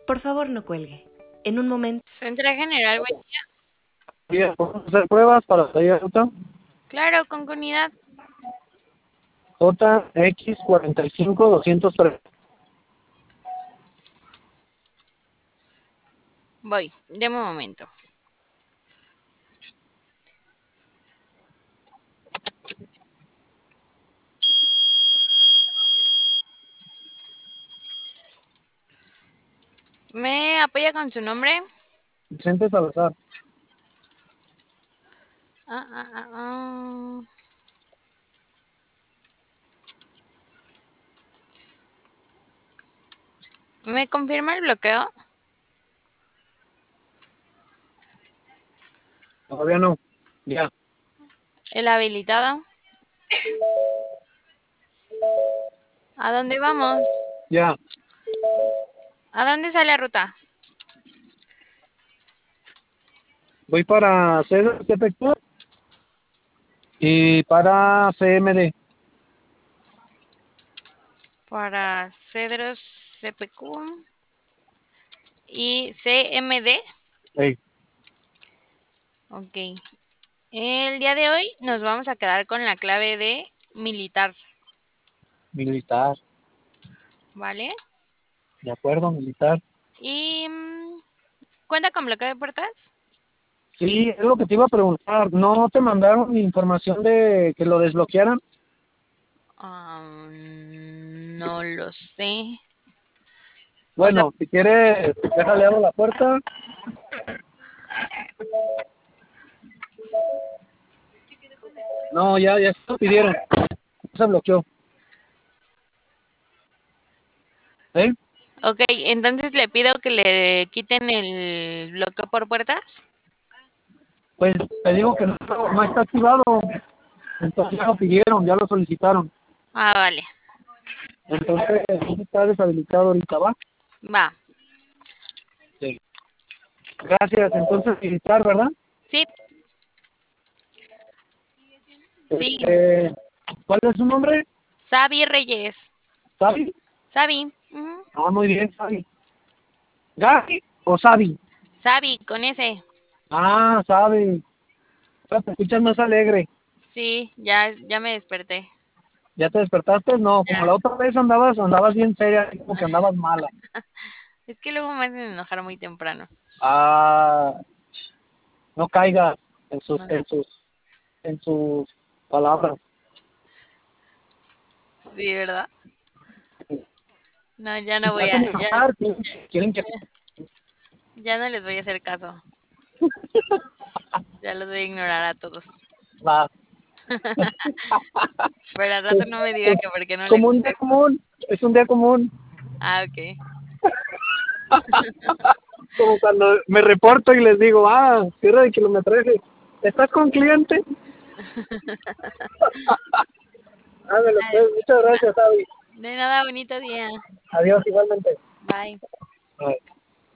Por favor, no cuelgue. En un momento. Central General, buen día. Bien, ¿podemos hacer pruebas para salir de ruta? Claro, con unidad. JX45203. Voy, deme un momento. ¿Me apoya con su nombre? Vicente Salazar. Ah, ah, ah, ah. ¿Me confirma el bloqueo? Todavía no. Ya. ¿El habilitado? ¿A dónde vamos? Ya. ¿A dónde sale la ruta? Voy para CDTPQ y para CMD. Para Cedros CPQ y CMD. Hey, Ok. El día de hoy nos vamos a quedar con la clave de militar, militar. ¿vale? De acuerdo, militar. Y ¿cuenta con bloqueo de puertas? Sí, es lo que te iba a preguntar. ¿No te mandaron información de que lo desbloquearan? No lo sé. O sea, Bueno, si quieres, déjale abro la puerta. No, ya se lo pidieron. Se bloqueó. ¿Eh? ok, entonces le pido que le quiten el bloqueo por puertas. Pues te digo que no está activado. Entonces ya lo pidieron, ya lo solicitaron. Ah, vale. Entonces está deshabilitado ahorita, ¿va? Va. Sí. Gracias. Entonces militar, ¿verdad? Sí, sí. Este, ¿cuál es su nombre? Sabi Reyes. ¿Sabi? Sabi. Ujú. Ah, muy bien, Sabi. ¿Gaby o Sabi? Sabi, con ese. Ah, Sabi. Ahora te escuchas más alegre. Sí, ya me desperté. ¿Ya te despertaste? No, como Ya. la otra vez andabas bien seria, así como que andabas mala. Es que luego me hacen enojar muy temprano. Ah, no caigas en sus, No. en sus, en sus palabras. Sí, ¿verdad? No, ya no Me voy hacen a, ya, enojar, quieren que... ya no les voy a hacer caso. Ya los voy a ignorar a todos. Va. Pero al rato Es, no me diga es que porque no le como un día guste. común, es un día común. Ah, ok. Como cuando me reporto y les digo, cierre de kilometraje, ¿estás con cliente? Ándale, Ay, pues, muchas gracias, Javi. de nada, bonito día. Adiós, igualmente. Bye. Bye.